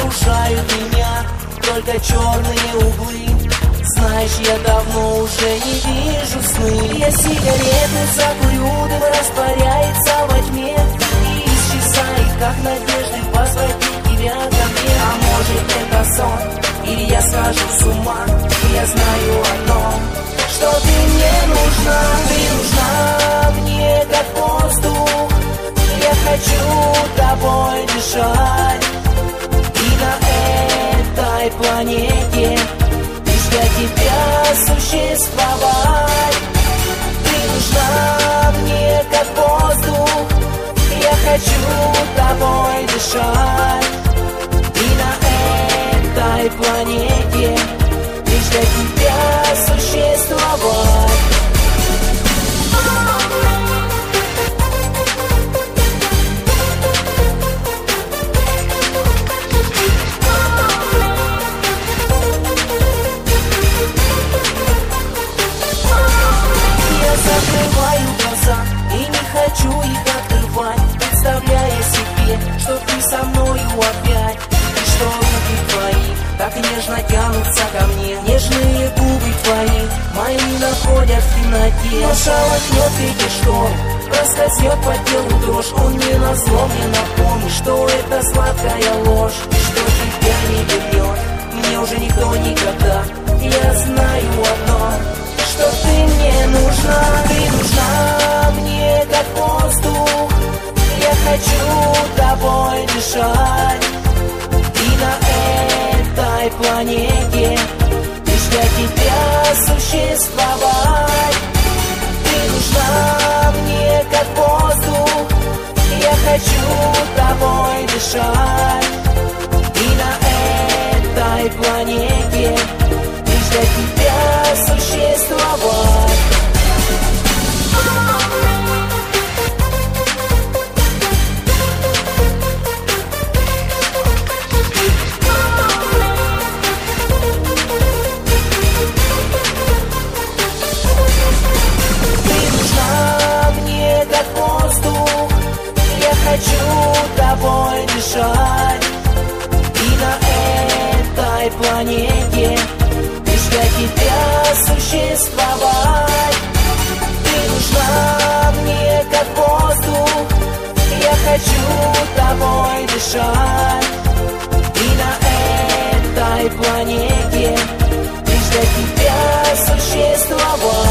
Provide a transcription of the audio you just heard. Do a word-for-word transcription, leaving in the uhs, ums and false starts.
разрушают меня только черные углы. Знаешь, я давно уже не вижу сны. Я сигарету закурю, дым растворяется во тьме и исчезает, как надежды возвратить тебя ко мне. А может это сон, или я схожу с ума. Я знаю одно, что ты мне нужна. Ты нужна мне как воздух. Я хочу тобой дышать. И на этой планете для тебя существовать. Ты нужна мне как воздух. Я хочу тобой дышать. И на этой планете лишь для тебя существовать. Закрываю глаза и не хочу их открывать, представляя себе, что ты со мною опять. И что руки твои так нежно тянутся ко мне. Нежные губы твои мои находят в темноте. Но шелохнет ветер шторм, проскользнет по телу дрожь. Он мне назло мне напомнит, что это сладкая ложь. И что тебя не берет мне уже никто никогда. Я знаю одно, что ты мне нужна. Ты нужна мне как воздух. Я хочу тобой дышать. И на этой планете лишь для тебя существовать. Ты нужна мне как воздух. Я хочу тобой дышать. И на этой планете лишь для тебя существовать. Ты нужна мне как воздух. Я хочу тобой дышать. И на этой планете для тебя существовать. Ты нужна мне как воздух. Я хочу тобой дышать. И на этой планете лишь для тебя существовать.